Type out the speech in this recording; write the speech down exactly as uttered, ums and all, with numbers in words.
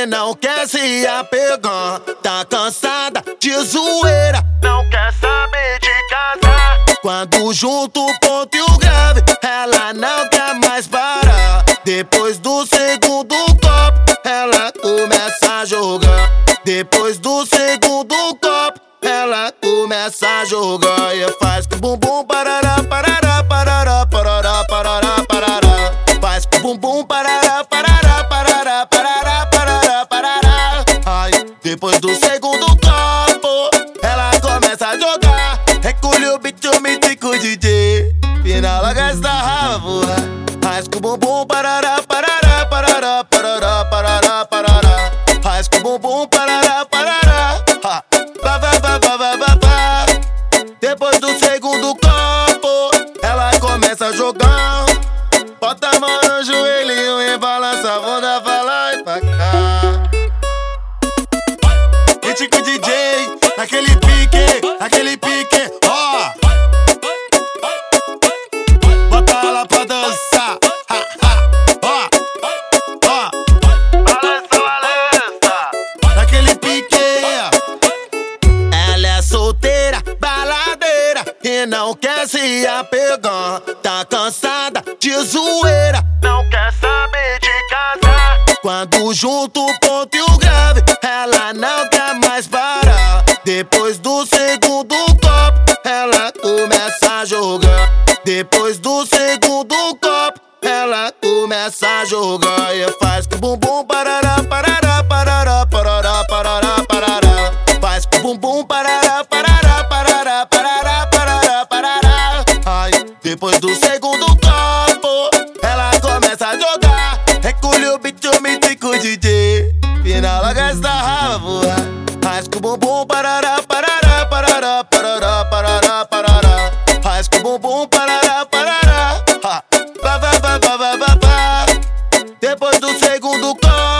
e não quer se apegar. Tá cansada de zoeira, não quer saber de casar. Quando junto o ponto e o grave, ela não quer mais parar. Depois do segundo copo, ela começa a jogar. Depois do segundo copo, ela começa a jogar. E faz com o bumbum parará, parará, parará, parará, parará, parará. Faz com o bumbum parará, parará, parará, parará, parará, parará. Ai, depois do segundo copo, ela começa a jogar. Recolhe o beat, o mítico D J, final a gastar rabo. Faz com o bumbum parará, parará, parará, parará, parará, parará. Faz com o bumbum parará, parará. Ha. Vá, vá, vá, vá, vá, vá, vá. Depois do segundo copo, ela começa a jogar. Bota a mão no joelho e balança a bunda pra lá e pra cá. Mítico D J, naquele pique, naquele pique, ó. Bota ela pra dançar, ha, ha, ó, ó. Balança, balança, naquele pique. Ela é solteira, baladeira e não quer se apegar. Tá cansada de zoeira, não quer saber de casar. Quando junto o ponto e o grave, ela não quer mais parar. Depois do segundo copo, ela começa a jogar. Depois do segundo copo, ela começa a jogar. E faz com o bumbum parará, parará, parará, parará, parará, parará. Faz com o bumbum parará, parará, parará, parará, parará, parará. Ai, depois do segundo copo, ela começa a jogar. Recolhe o beat, o mítico D J, final a gastar rabo. Faz com o bumbum parará, parará, parará, parará, parará, parará. Faz com o bumbum parará, parará. Ha. Vá, vá, vá, vá, vá, vá, vá. Depois do segundo copo,